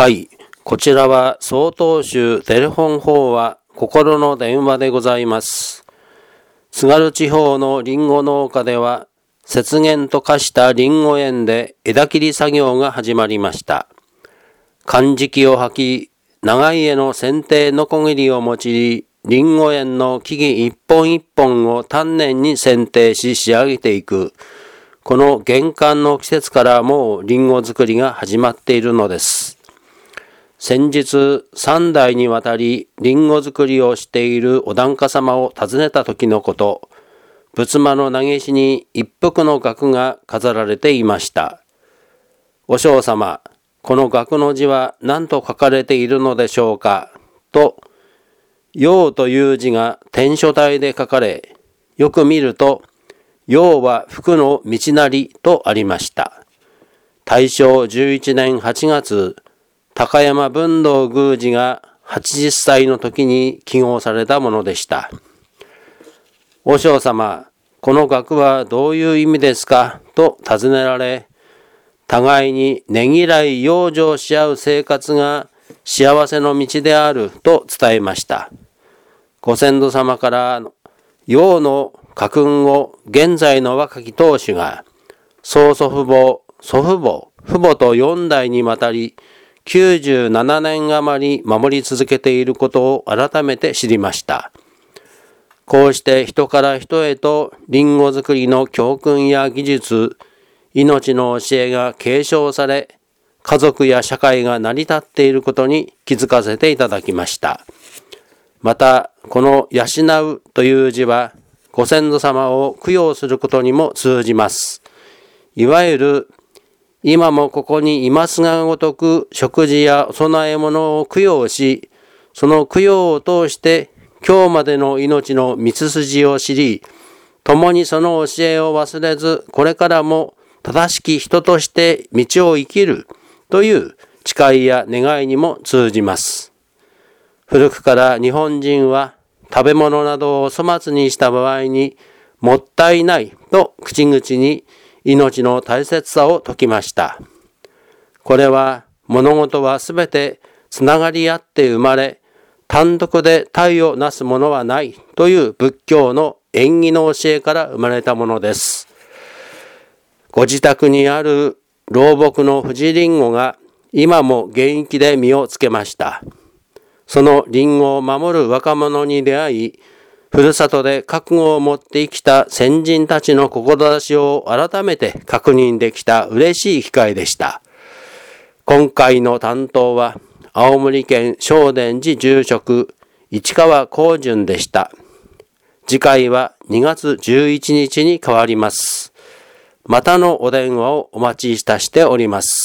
はい、こちらは曹洞宗テレフォン法話心の電話でございます。津軽地方のリンゴ農家では雪原と化したリンゴ園で枝切り作業が始まりました。間敷きを履き、長い柄の剪定のこぎりを用い、リンゴ園の木々一本一本を丹念に剪定し仕上げていく。この厳寒の季節からもうリンゴ作りが始まっているのです。先日3代にわたりリンゴ作りをしているお檀家様を訪ねた時のこと、仏間の投げしに一幅の額が飾られていました。お嬢様、この額の字は何と書かれているのでしょうかと、陽という字が篆書体で書かれ、よく見ると、陽は福の道なりとありました。大正11年8月、高山文道宮司が80歳の時に起号されたものでした。お嬢様、この額はどういう意味ですかと尋ねられ、互いにねぎらい養生し合う生活が幸せの道であると伝えました。ご先祖様から陽の家訓を現在の若き当主が曽祖父母、祖父母、父母と4代にわたり97年余り守り続けていることを改めて知りました。こうして人から人へとリンゴ作りの教訓や技術、命の教えが継承され、家族や社会が成り立っていることに気づかせていただきました。また、この養うという字は、ご先祖様を供養することにも通じます。いわゆる、今もここにいますがごとく食事やお供え物を供養し、その供養を通して今日までの命の道筋を知り、共にその教えを忘れず、これからも正しき人として道を生きるという誓いや願いにも通じます。古くから日本人は食べ物などを粗末にした場合にもったいないと口々に命の大切さを説きました。これは物事はすべてつながり合って生まれ、単独で体をなすものはないという仏教の縁起の教えから生まれたものです。ご自宅にある老木の富士リンゴが今も現役で実をつけました。そのリンゴを守る若者に出会い、ふるさとで覚悟を持って生きた先人たちの志を改めて確認できた嬉しい機会でした。今回の担当は青森県正伝寺住職市川光順でした。次回は2月11日に変わります。またのお電話をお待ちいたしております。